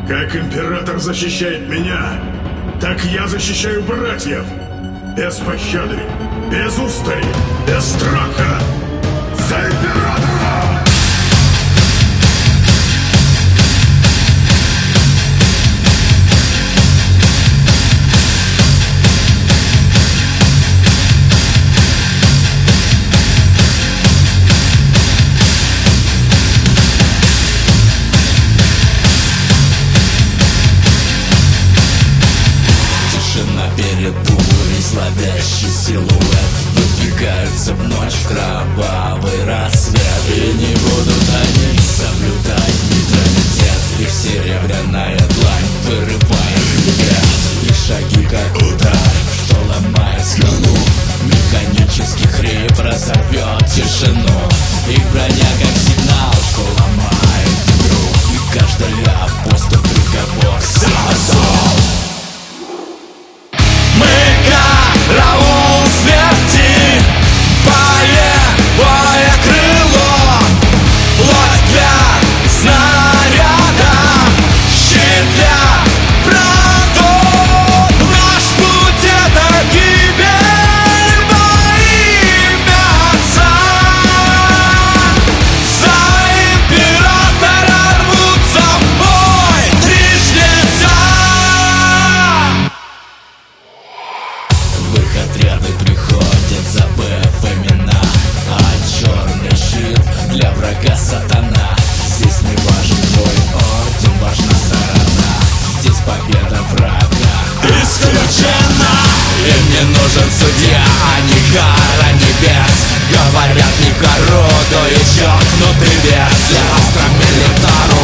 Как император защищает меня, так я защищаю братьев. Без пощады, без устали, без страха. За императора! Перед бурей зловещий силуэт выдвигаются в ночь, в кровавый рассвет. И не будут они соблюдать нейтралитет. Их серебряная длань вырывает ребят. Их шаги как удар, что ломает скалу. Механический хрип разорвет тишину. Их броня как сигнал, что ломает игру. И каждая апостол приговор к самосу. Караул смерти, боевое крыло, плоть для снаряда, щит для врагов. Наш путь — это гибель во имя Отца. За императора рвутся в бой три жнеца. В их отряды приходят, забыв имена, а черный щит для врага сатана. Здесь не важен твой орден, важна сторона. Здесь победа врага исключена. Им не нужен судья, а не кара небес. Говорят, не орудует чокнутый вес. Для астромилитару